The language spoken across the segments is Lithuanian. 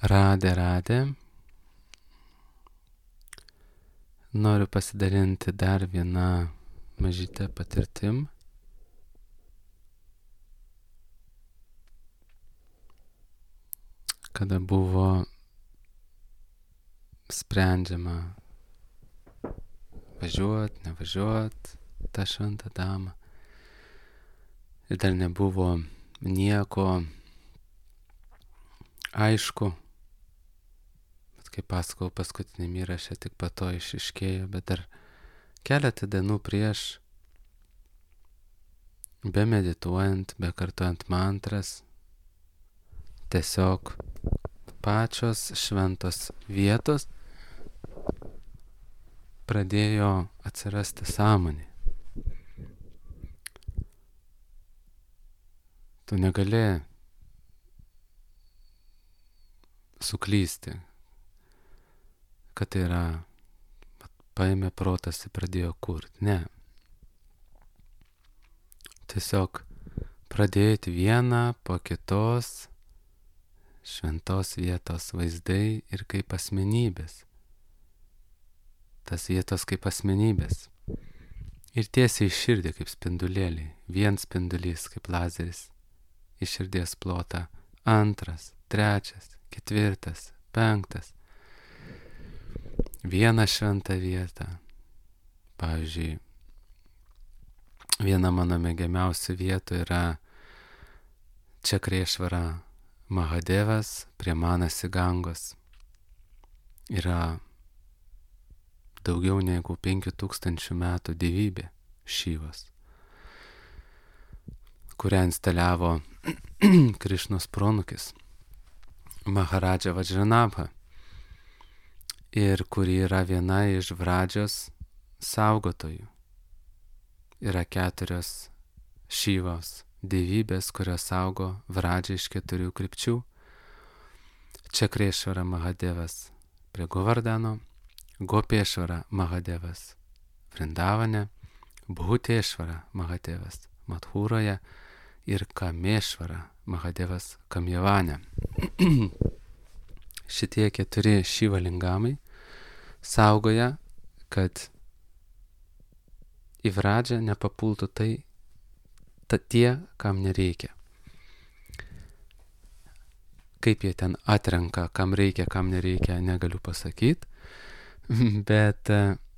Radė. Noriu pasidalinti dar vieną mažytę patirtim. Kada buvo sprendžiama važiuot, nevažiuot tą šventą damą. Ir dar nebuvo nieko aišku. Bet kaip pasakau paskutiniam įraše, tik po to išaiškėjo, bet dar keletą dienų prieš, be medituojant, be kartuojant mantras, tiesiog pačios šventos vietos pradėjo atsirasti sąmonė. Tu negali suklysti, kad tai yra, paėmė protas ir pradėjo kurti. Ne. Tiesiog pradėti vieną po kitos šventos vietos vaizdai ir kaip asmenybės. Tas vietos kaip asmenybės. Ir tiesiai į širdį kaip spindulėliai. Vien spindulys kaip lazeris. Į širdies plotą. 2, 3, 4, 5. Vieną šventą vietą. Pavyzdžiui, viena mano mėgiamiausių vietų yra Čakriešvara Mahadevas prie Manasi Gangos. Yra daugiau negu 5000 metų dievybė Šyvos, kurią instaliavo Krišnos pronukis Maharadža Vajranabha ir kuri yra viena iš Vradžios saugotojų. Yra 4 Šyvos dievybės, kurios saugo Vradžią iš 4 krypčių. Čakriešvara Mahadevas prie Govardhano, Gopešvara Mahadevas Vrindavane, Bhutešvara Mahadevas Madhūroje ir Kamešvara Mahadevas Kamjavane. Šitie 4 šyvalingamai saugoja, kad į Vradžią nepapultų tie, kam nereikia. Kaip jie ten atrenka, kam reikia, kam nereikia, negaliu pasakyti, bet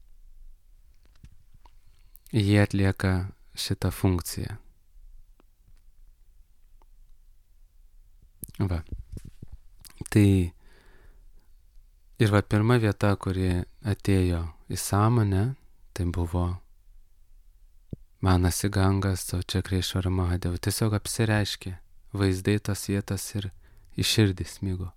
jie atlieka šitą funkciją. Va. Tai ir pirma vieta, kuri atėjo į sąmonę, tai buvo Manasi Gangas, o Čakriešvara Mahadeva. Tiesiog apsireiškė vaizdai tas vietas ir į širdį smigo.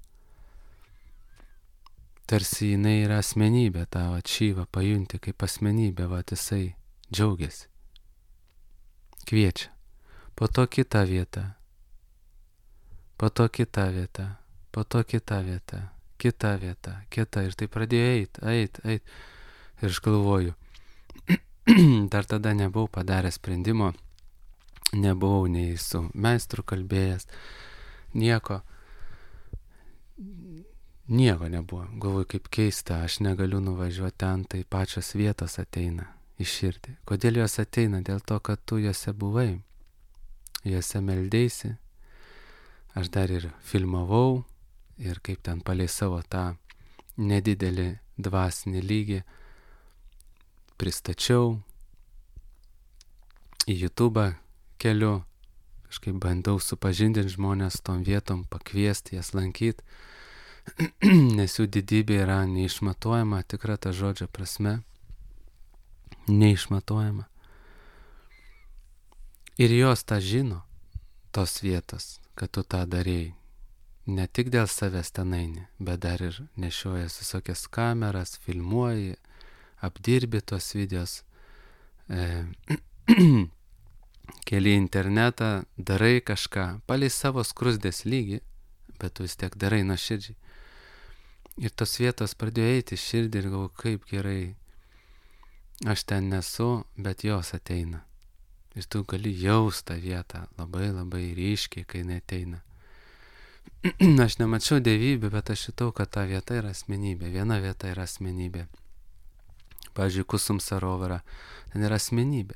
Tarsi jinai yra asmenybė, tą Šyvą pajunti kaip asmenybė, jisai džiaugiasi. Kviečia. Po to kita vieta. Po to kita vieta. Po to kita vieta. Kita vieta. Kita. Ir tai pradėjo eit. Ir aš galvoju, dar tada nebuvau padaręs sprendimo, nebuvau nei su meistru kalbėjęs, nieko nebuvo. Galvoju, kaip keista, aš negaliu nuvažiuoti ten, tai pačios vietos ateina į širdį. Kodėl jos ateina? Dėl to, kad tu jose buvai, jose meldėsi. Aš dar ir filmavau ir kaip ten palei savo tą nedidelį dvasinį lygį pristačiau, į YouTube keliu, kažkaip bandau supažindinti žmonės tom vietom, pakviesti jas lankyti, nes jų didybė yra neišmatuojama, tikra ta žodžio prasme, neišmatuojama. Ir jos tą žino, tos vietos, kad tu tą darėjai. Ne tik dėl savęs ten eini, bet dar ir nešiojas visokias kameras, filmuoji, apdirbi tos videos, keli internetą, darai kažką, palei savo skrusdės lygį, bet tu vis tiek darai nuoširdžiai. Ir tos vietos pradėjo eiti širdį ir galvoju, kaip gerai, aš ten nesu, bet jos ateina. Ir tu gali jaust tą vietą labai labai ryškiai, kai jinai ateina. Aš nemačiau dievybių, bet aš šitau, kad ta vieta yra asmenybė. Viena vieta yra asmenybė. Pavyzdžiui, Kusum Sarovara. Ten yra asmenybė.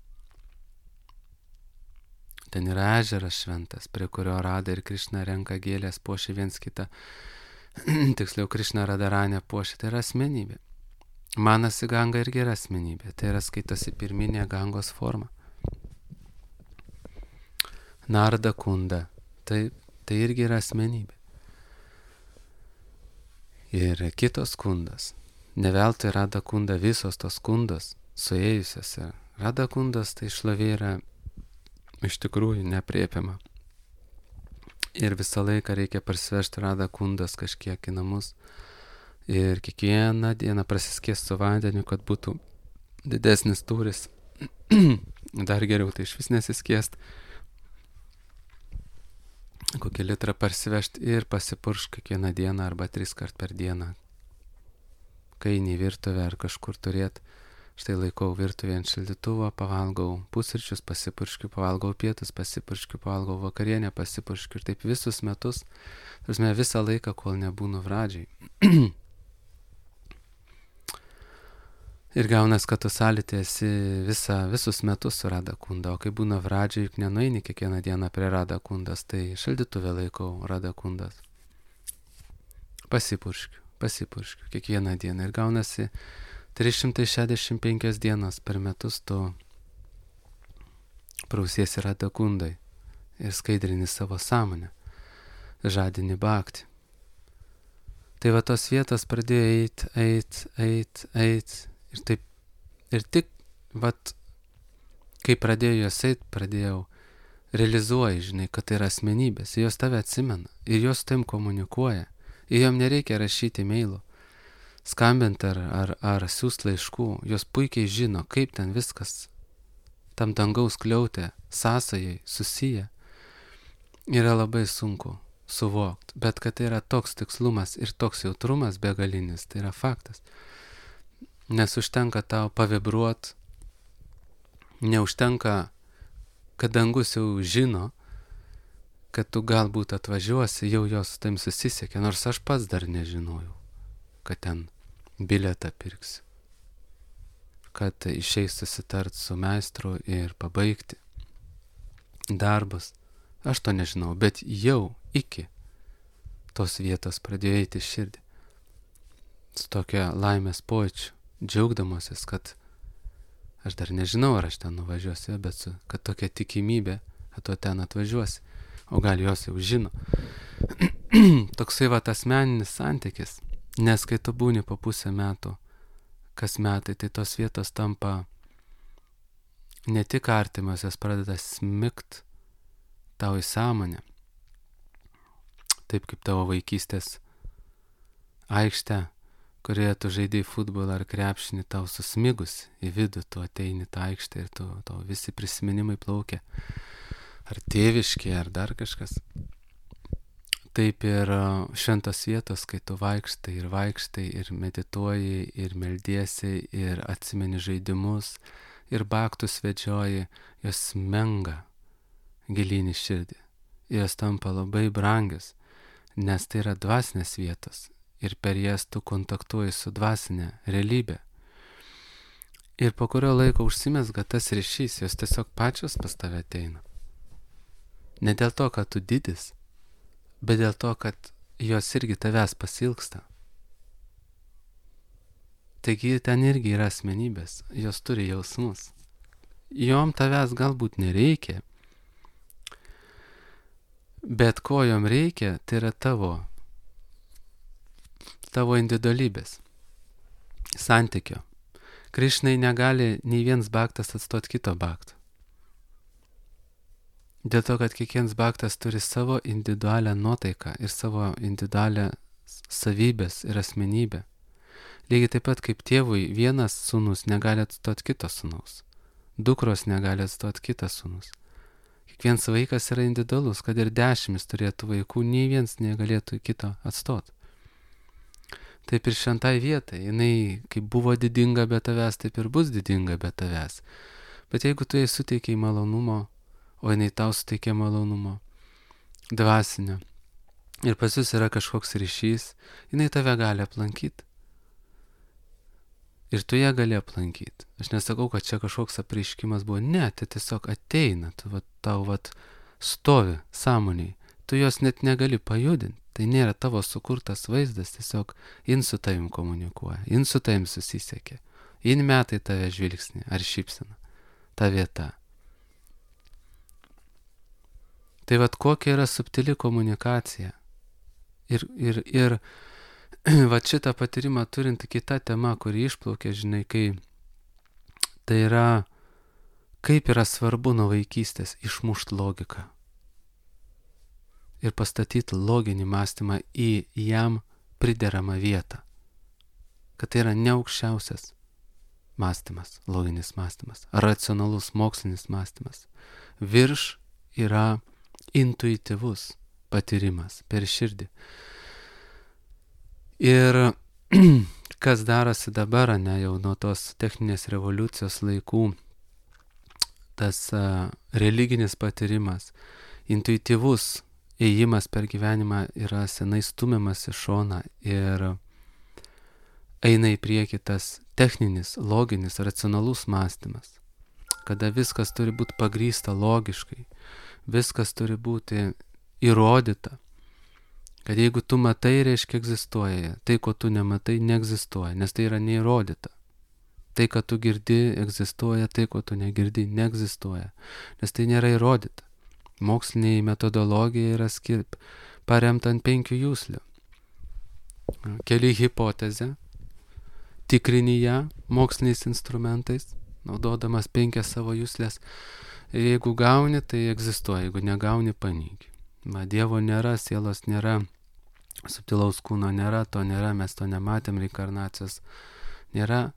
Ten yra ežeras šventas, prie kurio Rada ir Krišna renka gėlės, puošia viens kitą. Tiksliau, Krišna Radaranę puošia. Tai yra asmenybė. Manasi Ganga irgi yra asmenybė. Tai yra skaitosi pirminė Gangos forma. Narda Kunda. Tai irgi yra asmenybė. Ir kitos kundas. Ne veltui Rada Kunda, visos tos kundos suėjusios. Rada Kundas tai šlovė yra iš tikrųjų nepriepiama. Ir visą laiką reikia parsivežti Rada Kundas kažkiek į namus. Ir kiekvieną dieną prasiskiesti su vandeniu, kad būtų didesnis tūris. Dar geriau tai iš vis nesiskiest. Kokį litrą parsivežti ir pasipuršk kiekvieną dieną arba 3 kart per dieną. Kai eini į virtuvę ar kažkur turėt, štai laikau virtuvę ant šaldytuvo, pavalgau pusryčius, pasipurškiu, pavalgau pietus, pasipurškiu, pavalgau vakarienę, pasipurškiu ir taip visus metus, visą laiką, kol nebūnu Vradžiai. Ir gaunas, kad tu sąlytė esi visus metus su Rada Kunda, o kai būna Vradžiai, juk nenueini kiekvieną dieną prie Rada Kundas, tai šaldytuve laikau Rada Kundas. Pasipurškiu kiekvieną dieną ir gaunasi 365 dienas per metus tu prausiesi Rada Kundai ir skaidrini savo sąmonę, žadini bhaktį. Tai va tos vietos pradėjo eit. Ir tik, vat, kai pradėjau jos eit, pradėjau realizuoji, žinai, kad tai yra asmenybės. Jos tave atsimena ir jos tam komunikuoja. Ir jom nereikia rašyti e-mailų, skambinti ar siūsti laiškų. Jos puikiai žino, kaip ten viskas tam dangaus kliautė, sąsajai, susiję. Yra labai sunku suvokti, bet kad tai yra toks tikslumas ir toks jautrumas begalinis, tai yra faktas. Nes užtenka tau pavibruot, neužtenka, kad dangus jau žino, kad tu galbūt atvažiuosi, jau jos su taim susisiekė, nors aš pats dar nežinojau, kad ten bilietą pirksiu, kad išeis susitart su meistru ir pabaigti darbus. Aš to nežinau, bet jau iki tos vietos pradėjo eiti širdį. Su tokia laimės pojūčiu. Džiaugdamosis, kad aš dar nežinau, ar aš ten nuvažiuosiu, bet kad tokia tikimybė, kad tu ten atvažiuosi, o gal jos jau žino. Toksai va asmeninis santykis, nes kai tu būni po pusę metų, kas metai, tai tos vietos tampa ne tik artimos, jos pradeda smikt tau į sąmonę, taip kaip tavo vaikystės aikštė, kurioje tu žaidai futbolą ar krepšinį, tau susmigus į vidų, tu ateini tą aikštę ir tau visi prisiminimai plaukia. Ar tėviški, ar dar kažkas. Taip ir šventos vietos, kai tu vaikštai ir medituoji, ir meldiesi, ir atsimeni žaidimus, ir baktus vedžioji, jos smenga gilyn į širdį. Jos tampa labai brangios, nes tai yra dvasinės vietos. Ir per jas tu kontaktuoji su dvasinė realybė. Ir po kurio laiko užsimezga tas ryšys, jos tiesiog pačios pas tave ateina. Ne dėl to, kad tu didis, bet dėl to, kad jos irgi tavęs pasilgsta. Taigi ten irgi yra asmenybės, jos turi jausmus. Jom tavęs galbūt nereikia, bet ko jom reikia, tai yra tavo individualybės, santykio. Krišnai negali nei vienas bhaktas atstot kito bhakto. Dėl to, kad kiekvienas bhaktas turi savo individualią nuotaiką ir savo individualią savybės ir asmenybę. Lygiai taip pat kaip tėvui vienas sūnus negali atstot kito sūnaus. Dukros negali atstot kitas sūnus. Kiekvienas vaikas yra individualus, kad ir 10 turėtų vaikų, nei vienas negalėtų kito atstot. Taip ir šventai vietai, jinai kaip buvo didinga be tavęs, taip ir bus didinga be tavęs. Bet jeigu tu jai suteikiai malonumo, o jinai tau suteikė malonumo, dvasinio, ir pas jūs yra kažkoks ryšys, jinai tave gali aplankyti. Ir tu ją gali aplankyti. Aš nesakau, kad čia kažkoks apreiškimas buvo. Ne, tai tiesiog ateina, tau stovi sąmoniai. Tu jos net negali pajudinti. Tai nėra tavo sukurtas vaizdas, tiesiog jin su tavim komunikuoja, jin su tavim susisiekia. Jin meta į tave žvilgsnį ar šypseną. Ta vieta. Tai kokia yra subtili komunikacija. Ir šitą patyrimą turint kitą temą, kuri išplaukė, žinai, kai tai yra, kaip yra svarbu nuo vaikystės išmušti logiką ir pastatyti loginį mąstymą į jam prideramą vietą. Kad tai yra ne aukščiausias mąstymas, loginis mąstymas, racionalus mokslinis mąstymas. Virš yra intuityvus patyrimas per širdį. Ir kas darosi dabar, ne jau nuo tos techninės revoliucijos laikų, tas religinis patyrimas, intuityvus ėjimas per gyvenimą yra senai stumiamas į šoną ir eina į priekį tas techninis, loginis, racionalus mąstymas, kada viskas turi būti pagrįsta logiškai, viskas turi būti įrodyta. Kad jeigu tu matai, reiškia egzistuoja. Tai, ko tu nematai, neegzistuoja, nes tai yra neįrodyta. Tai, ką tu girdi, egzistuoja, tai, ko tu negirdi, neegzistuoja, nes tai nėra įrodyta. Moksliniai metodologija yra paremta ant 5 juslių. Keli hipotezę, tikrini ją moksliniais instrumentais, naudodamas 5 savo juslės. Jeigu gauni, tai egzistuoja, jeigu negauni, paneigi. Dievo nėra, sielos nėra, subtilaus kūno nėra, to nėra, mes to nematėm, reinkarnacijos nėra.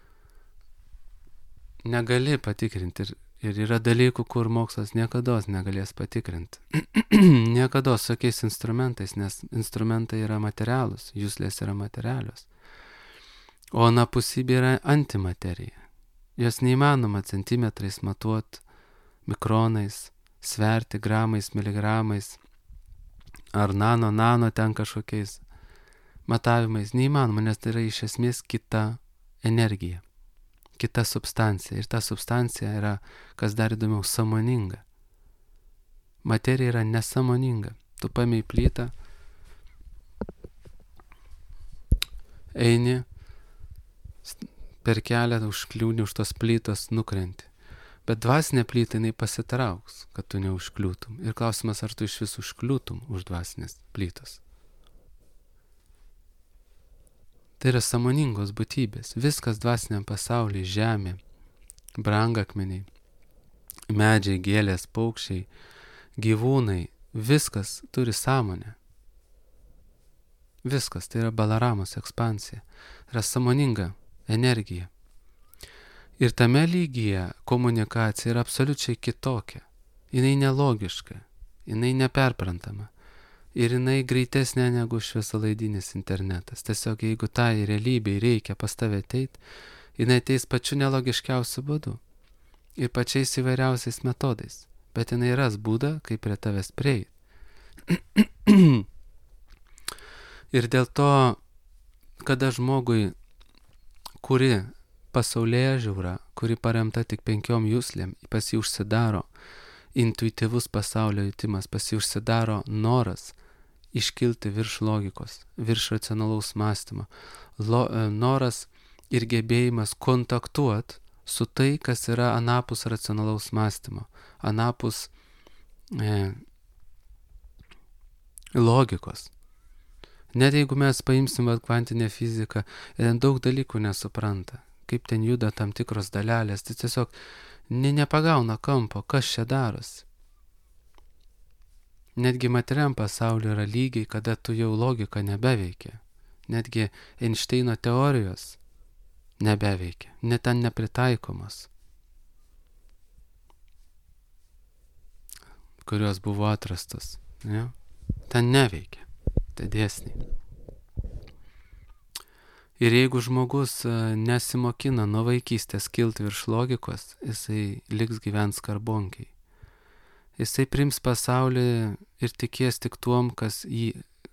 Negali patikrinti ir yra dalykų, kur mokslas niekados negalės patikrinti. Niekados su tokiais instrumentais, nes instrumentai yra materialūs, juslės yra materialios. O anapusybė yra antimaterija. Jos neįmanoma centimetrais matuoti, mikronais, sverti gramais, miligramais, ar nano ten kažkokiais matavimais. Neįmanoma, nes tai yra iš esmės kita energija, kita substancija. Ir ta substancija yra, kas dar įdomiau, sąmoninga. Materija yra nesąmoninga. Tu paėmei plytą, eini per kelią, užkliūni už tos plytos, nukrenti. Bet dvasinė plyta, jinai pasitrauks, kad tu neužkliūtum. Ir klausimas, ar tu iš vis užkliūtum už dvasinės plytos. Tai yra sąmoningos būtybės. Viskas dvasiniam pasaulyje, žemė, brangakmeniai, medžiai, gėlės, paukščiai, gyvūnai, viskas turi sąmonę. Viskas, tai yra Balaramos ekspansija. Tai yra sąmoninga energija. Ir tame lygyje komunikacija yra absoliučiai kitokia. Jinai nelogiška, jinai neperprantama. Ir jinai greitesnė negu šviesolaidinis internetas. Tiesiog jeigu tai realybei reikia pas tave ateit, jinai ateis pačiu nelogiškiausiu būdu. Ir pačiais įvairiausiais metodais. Bet jinai ras būdą, kaip prie tavęs prieiti. Ir dėl to, kada žmogui, kuri pasaulyje žiūra, kuri paremta tik 5 juslėm, pas jį užsidaro intuityvus pasaulio jutimas, pas jį užsidaro noras iškilti virš logikos, virš racionalaus mąstymo, noras ir gebėjimas kontaktuoti su tai, kas yra anapus racionalaus mąstymo, anapus logikos. Net jeigu mes paimsim kvantinę fiziką, daug dalykų nesupranta, kaip ten juda tam tikros dalelės, tai tiesiog nepagauna kampo, kas čia darosi. Netgi materiam pasauliu yra lygiai, kada tu jau logika nebeveikia. Netgi Einšteino teorijos nebeveikia, net ten nepritaikomos, kurios buvo atrastos. Ja? Ten neveikia, tai dėsniai. Ir jeigu žmogus nesimokina nuo vaikystės kilti virš logikos, jisai liks gyvent skarbonkiai. Jisai priims pasaulį ir tikės tik tuom, kas jį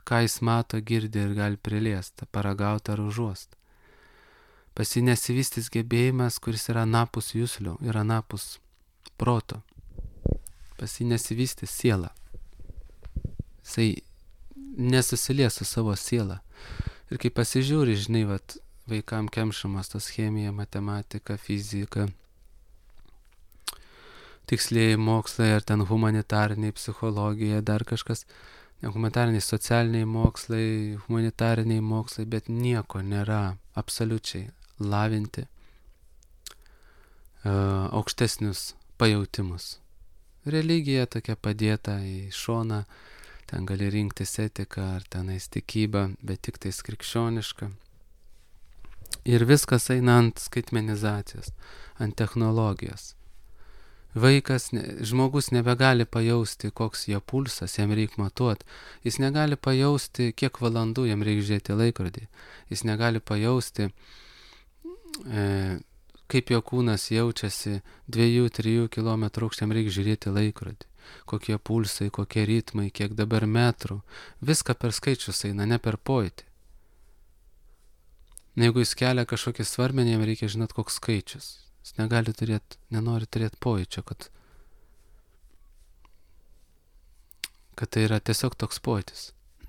ką jis mato, girdi ir gali priliesti, paragauti ar užuosti. Pas jį nesivystys gebėjimas, kuris yra anapus juslių ir anapus proto. Pas jį nesivystys siela. Jisai nesusilies su savo siela. Ir kai pasižiūri, žinai, vaikam kemšamas tos chemija, matematika, fizika, tikslieji mokslai, ar ten humanitariniai, psichologija, dar kažkas, ne humanitariniai, socialiniai mokslai, humanitariniai mokslai, bet nieko nėra absoliučiai lavinti aukštesnius pajautimus. Religija tokia padėta į šoną, ten gali rinktis etiką ar tenais tikybą, bet tik tais krikščioniška. Ir viskas eina ant skaitmenizacijos, ant technologijos. Žmogus nebegali pajausti, koks jo pulsas, jam reikia matuoti. Jis negali pajausti, kiek valandų jam reikia žiūrėti laikrodį. Jis negali pajausti, kaip jo kūnas jaučiasi 2-3 km aukščiam reikia žiūrėti laikrodį. Kokie pulsai, kokie ritmai, kiek dabar metrų. Viską per skaičius eina, ne per pojūtį. Jeigu jis kelia kažkokį svarmenį, jam reikia žinot, koks skaičius. Jis nenori turėti pojūčio, kad tai yra tiesiog toks pojūtis.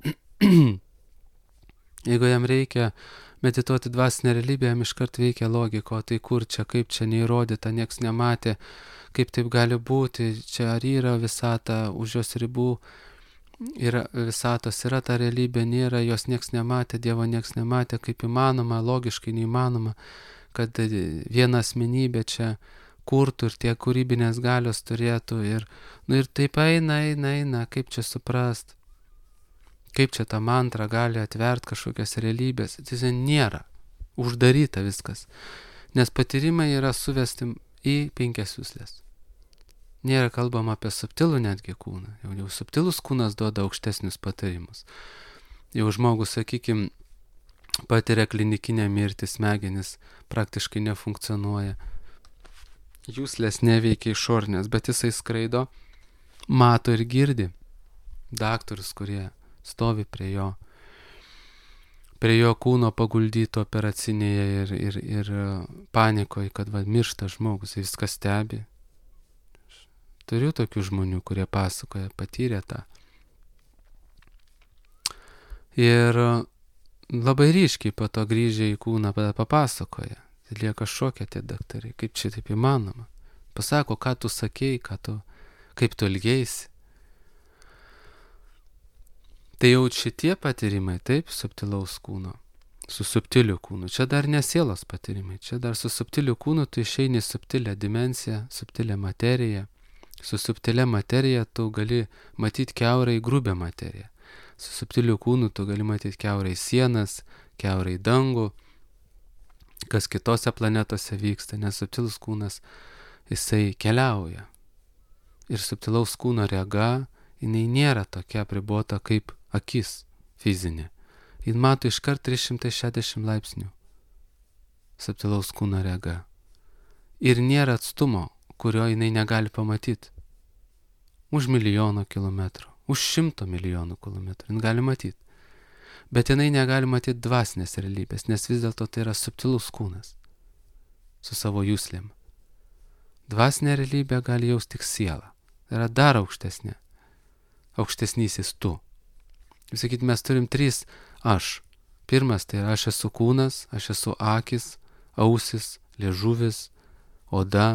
Jeigu jam reikia medituoti dvasinę realybę, jam iškart veikia logika, o tai kur čia, kaip čia neįrodyta, nieks nematė, kaip taip gali būti, čia ar yra visata, už jos ribų yra visatos, yra ta realybė, nėra, jos nieks nematė, Dievo nieks nematė, kaip įmanoma, logiškai neįmanoma, kad viena asmenybė čia kurtų ir tie kūrybinės galios turėtų ir taip eina, kaip čia suprast, kaip čia ta mantra gali atvert kažkokias realybės, tai nėra, uždaryta viskas, nes patyrimai yra suvesti į 5 juslės. Nėra kalbama apie subtilų netgi kūną, jau subtilus kūnas duoda aukštesnius patarimus. Jau žmogus, sakykime, patiria klinikinę mirtį, smegenis praktiškai nefunkcionuoja. Juslės neveikia išornės, bet jisai skraido, mato ir girdi daktarus, kurie stovi prie jo kūno paguldyto operacinėje ir panikoje, kad miršta žmogus, viską stebi. Turiu tokių žmonių, kurie pasakoja, patyrė tą. Ir labai ryškiai po to grįžę į kūną papasakoja. Tai lieka šokę tie daktarai, kaip čia taip įmanoma. Pasako, ką tu sakei, kaip tu elgeisi. Tai jau šitie patyrimai, taip, subtilaus kūno, su subtiliu kūnu. Čia dar ne sielos patyrimai, čia dar su subtiliu kūnu tu išeini subtilę dimensiją, subtilę materiją. Su subtilia materija tu gali matyti kiaurai grubę materiją. Su subtiliu kūnu tu gali matyti kiaurai sienas, kiaurai dangų, kas kitose planetose vyksta, nes subtilus kūnas, jisai keliauja. Ir subtilaus kūno rega, jinai nėra tokia apribota kaip akis fizinė. Jis mato iškart 360 laipsnių subtilaus kūno rega. Ir nėra atstumo, kurio jinai negali pamatyti. Už 1 milijono kilometrų, už 100 milijonų kilometrų jinai gali matyti. Bet jinai negali matyti dvasinės realybės, nes vis dėlto tai yra subtilus kūnas su savo juslėm. Dvasinė realybė gali jausti tik siela. Tai yra dar aukštesnė. Aukštesnysis tu. Jūs sakyt, mes turim 3 aš. Pirmas tai yra aš esu kūnas, aš esu akis, ausis, liežuvis, oda,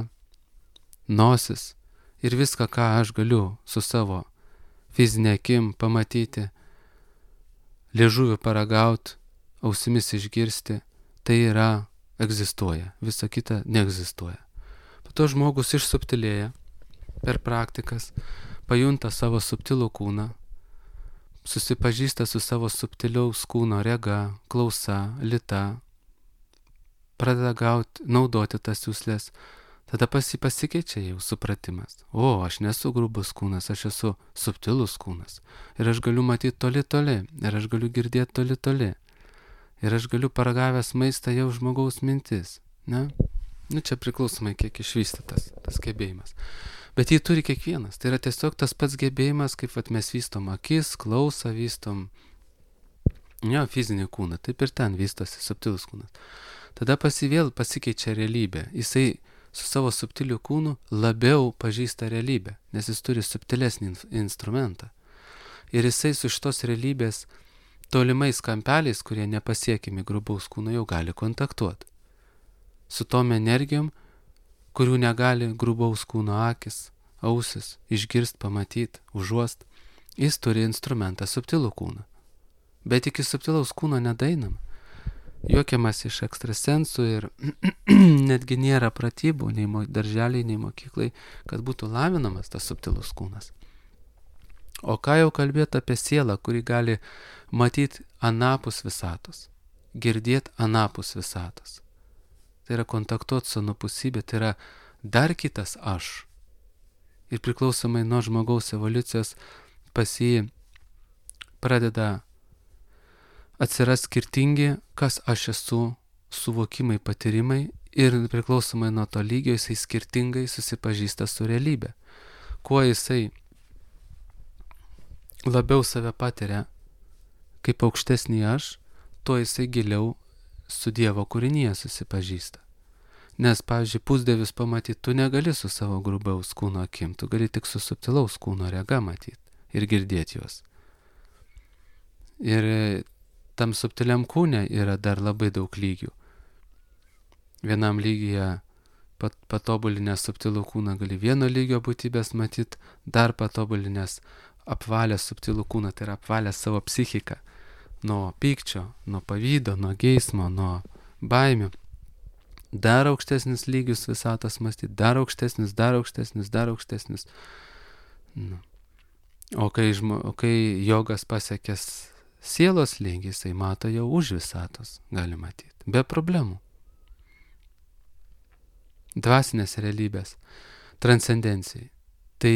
nosis ir viską, ką aš galiu su savo fizinė akim pamatyti, liežuviu paragauti, ausimis išgirsti, tai yra egzistuoja, visa kita neegzistuoja. Po to žmogus išsubtilėja per praktikas, pajunta savo subtilų kūną, susipažįsta su savo subtiliaus kūno rega, klausa, lyta, pradeda naudoti tas juslės, tada pasikeičia jau supratimas. O, aš nesu grubus kūnas, aš esu subtilus kūnas. Ir aš galiu matyti toli, ir aš galiu girdėti toli. Ir aš galiu paragavęs maistą jau žmogaus mintis. Ne? Čia priklausomai kiek išvystytas tas gebėjimas. Bet jį turi kiekvienas. Tai yra tiesiog tas pats gebėjimas, kaip mes vystom akis, klausą, vystom Jo, fizinį kūną, taip ir ten vystosi subtilus kūnas. Tada vėl pasikeičia realybė. Jisai su savo subtiliu kūnu labiau pažįsta realybę, nes jis turi subtilesnį instrumentą. Ir jisai su šitos realybės tolimais kampeliais, kurie nepasiekimi grubaus kūno, jau gali kontaktuoti. Su tom energijom, kurių negali grubaus kūno akis, ausis, išgirst, pamatyti, užuost, jis turi instrumentą subtilų kūną. Bet iki subtilaus kūno nedainam. Juokiamas iš ekstrasensų ir netgi nėra pratybų, nei darželiai, nei mokyklai, kad būtų lavinamas tas subtilus kūnas. O ką jau kalbėti apie sielą, kuri gali matyti anapus visatos, girdėti anapus visatos. Tai yra kontaktuoti su anapusybė, tai yra dar kitas aš. Ir priklausomai nuo žmogaus evoliucijos pas jį pradeda atsiras skirtingi, kas aš esu, suvokimai, patyrimai ir priklausomai nuo to lygio jisai skirtingai susipažįsta su realybė. Kuo jisai labiau save patiria kaip aukštesnį aš, tuo jisai giliau su Dievo kūrinyje susipažįsta. Nes, pavyzdžiui, pusdievius pamatyti tu negali su savo grubaus kūno akim, tu gali tik su subtilaus kūno rega matyti ir girdėti juos. Ir tam subtiliam kūne yra dar labai daug lygių. Vienam lygyje patobulinęs subtilų kūną gali vieno lygio būtybės matyti, dar patobulinęs apvalęs subtilų kūną, tai yra apvalęs savo psichiką nuo pykčio, nuo pavydo, nuo geismo, nuo baimių. Dar aukštesnis lygius visatos mąstyti, dar aukštesnis, dar aukštesnis, dar aukštesnis. Nu. O kai jogas pasiekęs sielos lygį, jisai mato jau už visatos, gali matyti, be problemų. Dvasinės realybės, transcendencijai. Tai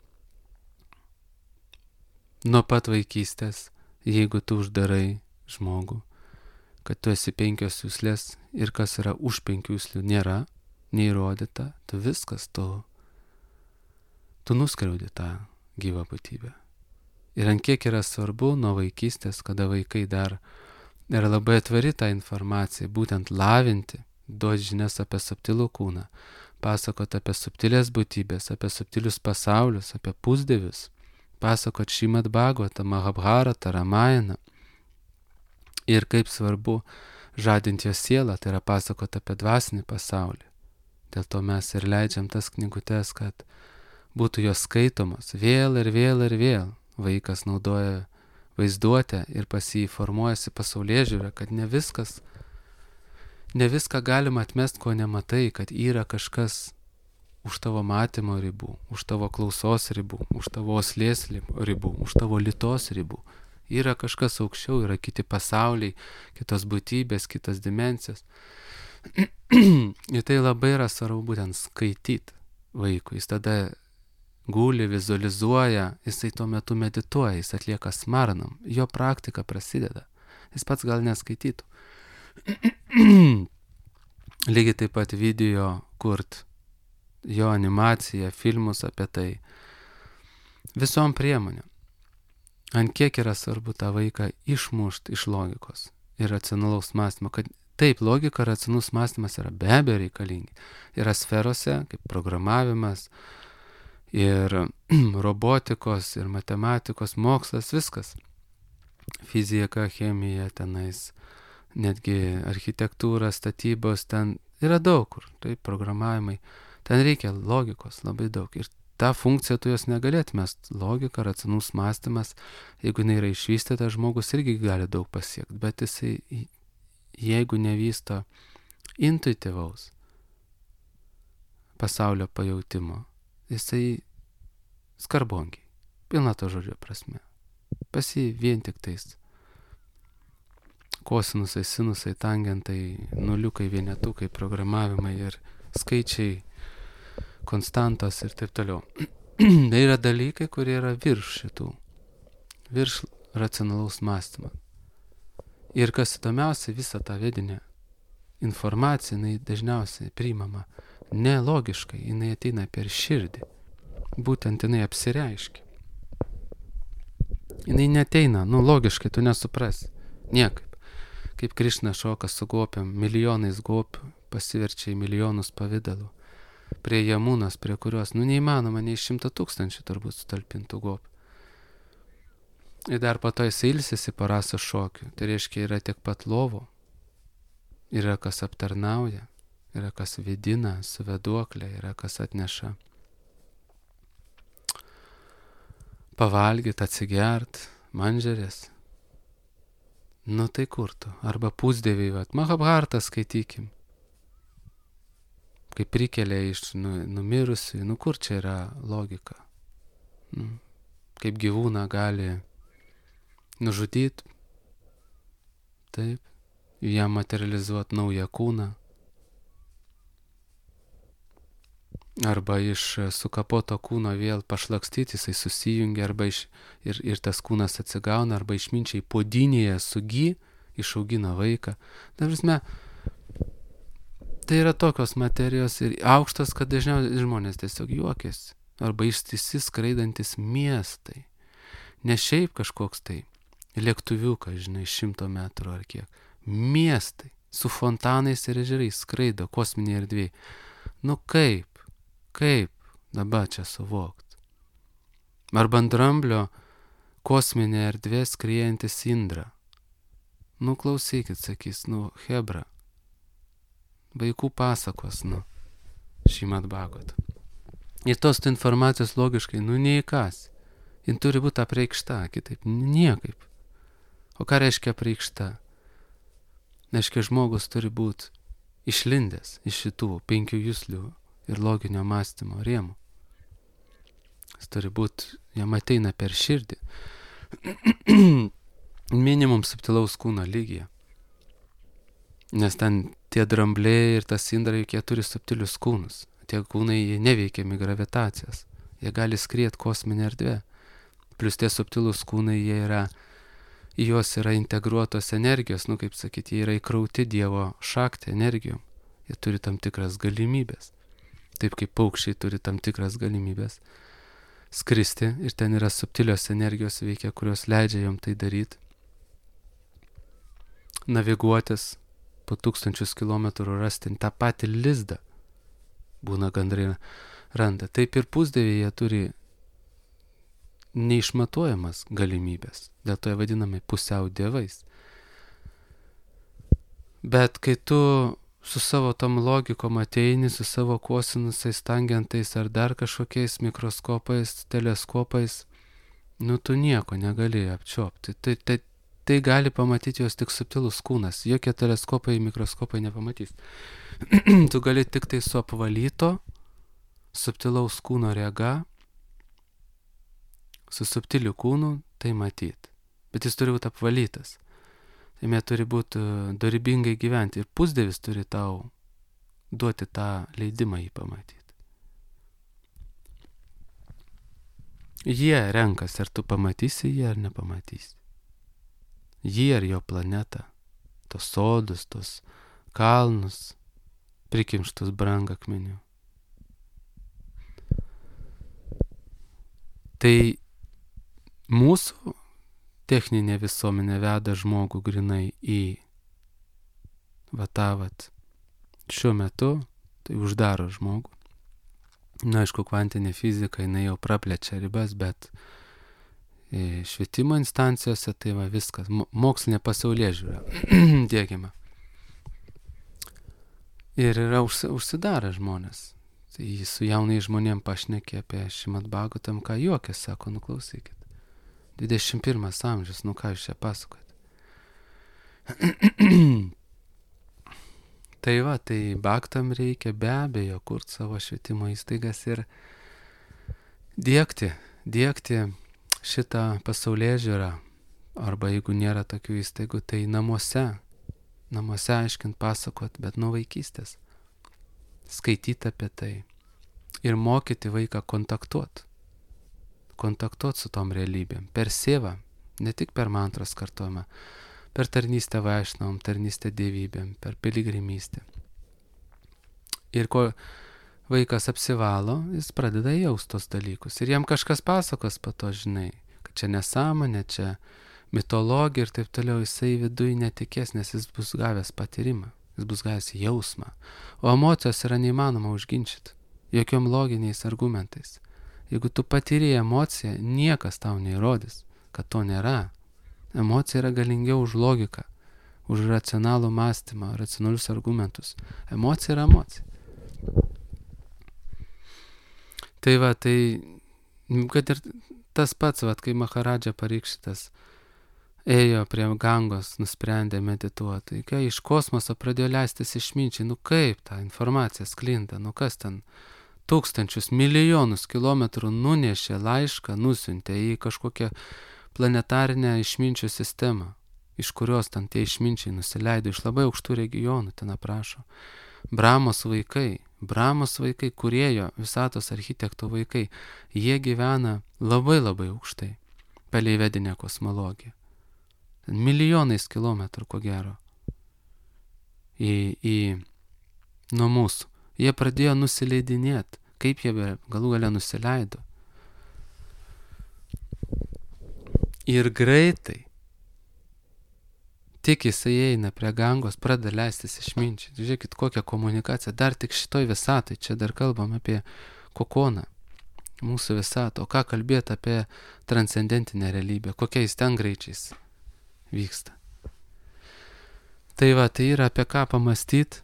nuo pat vaikystės, jeigu tu uždarai žmogų, kad tu esi 5 juslės ir kas yra už 5 juslių nėra, neįrodyta, tu viskas, tu nuskriaudi tą gyvą būtybę. Ir ant kiek yra svarbu nuo vaikystės, kada vaikai dar yra labai atvari tą informaciją, būtent lavinti, duoti žinias apie subtilų kūną, pasakoti apie subtilės būtybės, apie subtilius pasaulius, apie pusdievius, pasakoti Šrimad Bhagavatam, Mahabharatą, Ramajaną. Ir kaip svarbu žadinti jos sielą, tai yra pasakoti apie dvasinį pasaulį. Dėl to mes ir leidžiam tas knygutes, kad būtų jos skaitomos vėl ir vėl ir vėl. Vaikas naudoja vaizduotę ir pas jį formuojasi pasaulėžiūra, kad ne viską galima atmesti, ko nematai, kad yra kažkas už tavo matymo ribų, už tavo klausos ribų, už tavo oslės ribų, už tavo lytos ribų. Yra kažkas aukščiau, yra kiti pasauliai, kitos būtybės, kitos dimensijos. Ir tai labai yra svarbu būtent skaityti vaikui. Jis tada guli, vizualizuoja, jisai tuo metu medituoja, jis atlieka smarnam, jo praktika prasideda. Jis pats gal neskaitytų. Lygiai taip pat video kurt, jo animaciją, filmus apie tai. Visom priemonėm. Ant kiek yra svarbu tą vaiką išmušti iš logikos ir racionalaus mąstymo, kad taip, logika ir racionalus mąstymas yra be abejo reikalingi. Yra sferose, kaip programavimas, ir robotikos, ir matematikos, mokslas, viskas. Fizika, chemija tenais, netgi architektūra, statybos, ten yra daug kur, taip, programavimai. Ten reikia logikos labai daug. Ir tą funkciją tu jos negalėt mest. Logika, racionalus mąstymas, jeigu jinai yra išvystyta, žmogus irgi gali daug pasiekti. Bet jisai, jeigu nevysto intuityvaus pasaulio pajautimo, jisai skarbonkiai, pilna to žodžio prasme. Pas jį vien tik tais kosinusai, sinusai, tangentai, nuliukai, vienetukai, programavimai ir skaičiai, konstantos ir taip toliau. Tai yra dalykai, kurie yra virš šitų, virš racionalaus mąstymo. Ir kas įdomiausia, visa ta vedinė informacija, jinai dažniausiai priimama nelogiškai, jinai ateina per širdį. Būtent jinai apsireiškia. Jinai neteina, logiškai tu nesuprasi. Niekaip. Kaip Krišna šoka su gopiam, milijonais gopių, pasiverčia į milijonus pavydalų. Prie Jamunos, prie kurios, neįmanoma, nei 100 000 turbūt sutalpintų gopių. Ir dar po to jis ilsisi po rasos šokių. Tai reiškia, yra tiek pat lovo, yra kas aptarnauja, yra kas vedina su veduoklė, yra kas atneša pavalgyt, atsigert, manžerės. Tai kur tu? Arba pusdieviai, Mahabhartą skaitykim. Kai prikelia iš numirusių, kur čia yra logika? Kaip gyvūną gali nužudyti, taip, jam materializuoti naują kūną. Arba iš sukapoto kūno vėl pašlakstyti, jisai susijungia, arba ir tas kūnas atsigauna, arba išminčiai podinėje sugy, išaugina vaiką. Tai yra tokios materijos ir aukštos, kad dažniausiai žmonės tiesiog juokėsi. Arba ištisi skraidantis miestai. Ne šiaip kažkoks tai lėktuviukas, 100 metrų ar kiek. Miestai su fontanais ir ežerais skraido kosminėje erdvėje. Kaip dabar čia suvokt? Arba ant dramblio kosminė erdvė skriejantis Indra. Klausykit, sakys, Hebra. Vaikų pasakos, Šrimad Bhagavatam. Ir tos informacijos logiškai, neįkas. Jin turi būti apreikšta, kitaip niekaip. O ką reiškia apreikšta? Reiškia, žmogus turi būti išlindęs iš šitų 5 juslių ir loginio mąstymo rėmų. Jis turi būti, jam ateina per širdį. Minimum subtilaus kūno lygyje. Nes ten tie drambliai ir tas Indra, jie turi subtilius kūnus. Tie kūnai, jie neveikiami gravitacijos. Jie gali skrieti kosminę erdvę. Plius tie subtilus kūnai, į juos yra integruotos energijos, kaip sakyti, jie yra įkrauti Dievo šaktį energijom. Jie turi tam tikras galimybės. Taip kaip paukščiai turi tam tikras galimybės skristi ir ten yra subtilios energijos veikia, kurios leidžia jom tai daryti. Naviguotis po 1000 kilometrų rasti tą patį lizdą. Būna gandrai randa. Taip ir pusdieviai jie turi neišmatuojamas galimybės. Dėl to jie vadinami pusiau dievais. Bet kai tu su savo tom logikom ateini, su savo kosinusais, tangentais ar dar kažkokiais mikroskopais, teleskopais, tu nieko negali apčiopti. Tai gali pamatyti jos tik subtilus kūnas. Jokie teleskopai, mikroskopai nepamatys. Tu gali tik tai su apvalyto, subtilaus kūno rega, su subtiliu kūnu tai matyti. Bet jis turi būti apvalytas. Jame turi būti dorybingai gyventi. Ir pusdievis turi tau duoti tą leidimą jį pamatyti. Jie renkas, ar tu pamatysi jį, ar nepamatysi. Jį ar jo planetą, tos sodus, tos kalnus, prikimštus brangakmenių. Tai mūsų techninė visuomenė veda žmogų grinai į šiuo metu, tai uždaro žmogų. Aišku, kvantinė fizika, jinai jau praplečia ribas, bet švietimo instancijose tai viskas, mokslinė pasaulėžiūra diegiama. Ir yra užsidara žmonės. Tai su jaunai žmonėm pašnekė apie Šrimad Bhagavatam, ką juokės, sako, klausykit. 21 amžius, ką jūs čia pasakojate. Tai Bhaktam reikia be abejo kurti savo švietimo įstaigas ir diegti šitą pasaulėžiūrą, arba jeigu nėra tokių įstaigų, tai namuose aiškint, pasakot, bet nuo vaikystės. Skaityti apie tai ir mokyti vaiką kontaktuoti su tom realybėm. Per sėvą, ne tik per mantras kartojimą, per tarnystę vaišnavom, tarnystę dievybėm, per piligrimystę. Ir ko vaikas apsivalo, jis pradeda jausti tos dalykus. Ir jam kažkas pasakos po to, žinai, kad čia nesąmonė, čia mitologiją ir taip toliau, jisai viduje netikės, nes jis bus gavęs patyrimą, jis bus gavęs jausmą. O emocijos yra neįmanoma užginčyti jokiom loginiais argumentais. Jeigu tu patyrė emociją, niekas tau neįrodys, kad to nėra. Emocija yra galingiau už logiką, už racionalų mąstymą, racionalius argumentus. Emocija yra emocija. Tai va, tai kad ir tas pats, va, kai Maharadža Parikšitas ėjo prie Gangos, nusprendė medituoti, kai iš kosmoso pradėjo leistis išminčiai, nu kaip ta informacija sklinda, nu kas ten tūkstančius, milijonus kilometrų nunešė laišką, nusiuntė į kažkokią planetarinę išminčių sistemą, iš kurios ten tie išminčiai nusileido iš labai aukštų regionų, ten aprašo. Brahmos vaikai, kūrėjo, visatos architekto vaikai, jie gyvena labai labai aukštai, palei vedinę kosmologiją. Milijonais kilometrų, ko gero, nuo mūsų. Jie pradėjo nusileidinėti. Kaip jie galų gale nusileido. Ir greitai, tik jisai eina prie Gangos, pradeda leistis išminčiai. Žiūrėkit, kokią komunikaciją. Dar tik šitoj visatai, čia dar kalbam apie kokoną, mūsų visatą. O ką kalbėti apie transcendentinę realybę, kokiais ten greičiais vyksta. Tai va, tai yra apie ką pamastyti.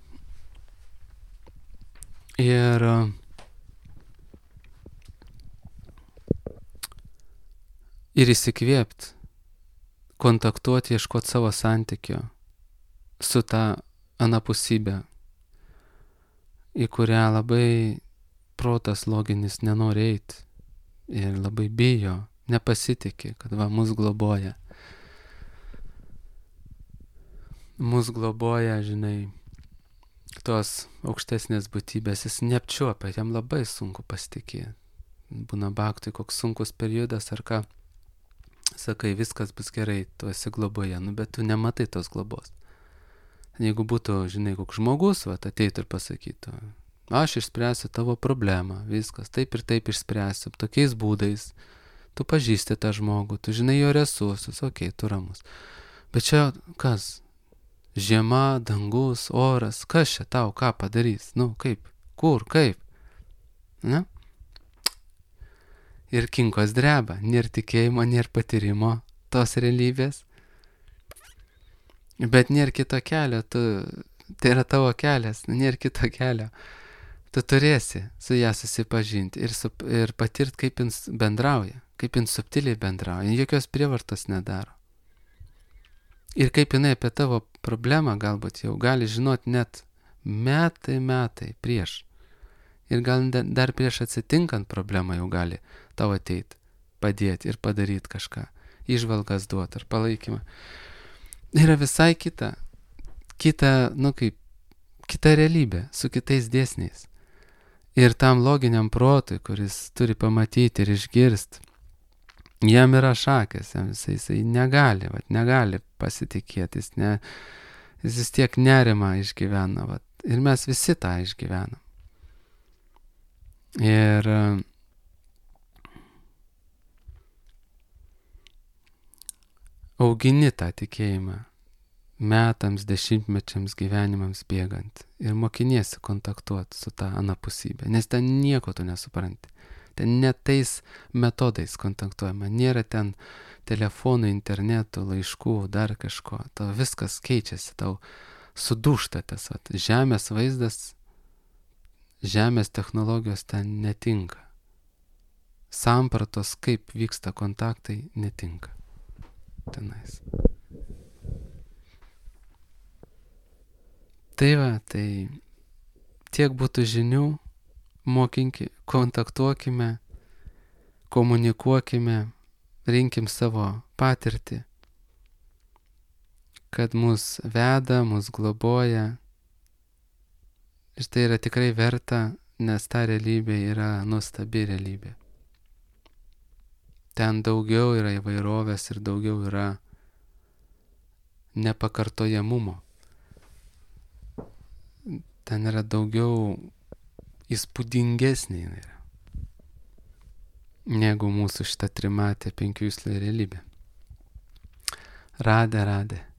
Ir įsikvėpti, kontaktuoti, ieškoti savo santykio su ta anapusybė, į kurią labai protas loginis nenori eiti ir labai bijo, nepasitikė, kad va mus globoja. Mus globoja, žinai, tos aukštesnės būtybės, jis neapčiuopia, jam labai sunku pasitikėti. Būna baktui koks sunkus periodas ar ką, sakai, viskas bus gerai, tu esi globoje, nu bet tu nematai tos globos. Jeigu būtų, žinai, koks žmogus, va, ateitų ir pasakytų, aš išspręsiu tavo problemą, viskas, taip ir taip išspręsiu, tokiais būdais, tu pažįsti tą žmogų, tu žinai jo resursus, okei, tu ramus. Bet čia kas? Žiema, dangus, oras, kas čia tau ką padarys? Nu, kaip? Kur? Kaip? Ne? Ir kinkos dreba, nėra tikėjimo, nėra patyrimo tos realybės. Bet nėra kito kelio, tai yra tavo kelias, nėra kito kelio. Tu turėsi su ją susipažinti ir patirti, kaip jis bendrauja, kaip jis subtiliai bendrauja, jokios prievartos nedaro. Ir kaip jinai apie tavo problemą galbūt jau gali žinoti net metai prieš. Ir gal dar prieš atsitinkant problemą jau gali tau ateiti, padėti ir padaryti kažką, įžvalgas duoti ar palaikymą. Yra visai kita, nu kaip, kita realybė, su kitais dėsniais. Ir tam loginiam protui, kuris turi pamatyti ir išgirsti, jam yra šakės, jisai negali pasitikėti, jis vis tiek nerimą išgyvena, ir mes visi tą išgyvenam. Ir augini tą tikėjimą metams, dešimtmečiams, gyvenimams bėgant ir mokiniesi kontaktuoti su tą anapusybę, nes ten nieko tu nesupranti. Ten ne tais metodais kontaktuojama, nėra ten telefonų, internetų, laiškų, dar kažko. Tau viskas keičiasi, tau sudūžta tas žemės vaizdas, žemės technologijos ten netinka. Sampratos, kaip vyksta kontaktai, netinka tenais. Tai va, tai tiek būtų žinių, kontaktuokime, komunikuokime, rinkim savo patirtį, kad mus veda, mus globoja. Ir tai yra tikrai verta, nes ta realybė yra nuostabi realybė. Ten daugiau yra įvairovės ir daugiau yra nepakartojamumo. Ten yra daugiau įspūdingesnė yra negu mūsų šitą trimatę penkių juslų realybę. Radė.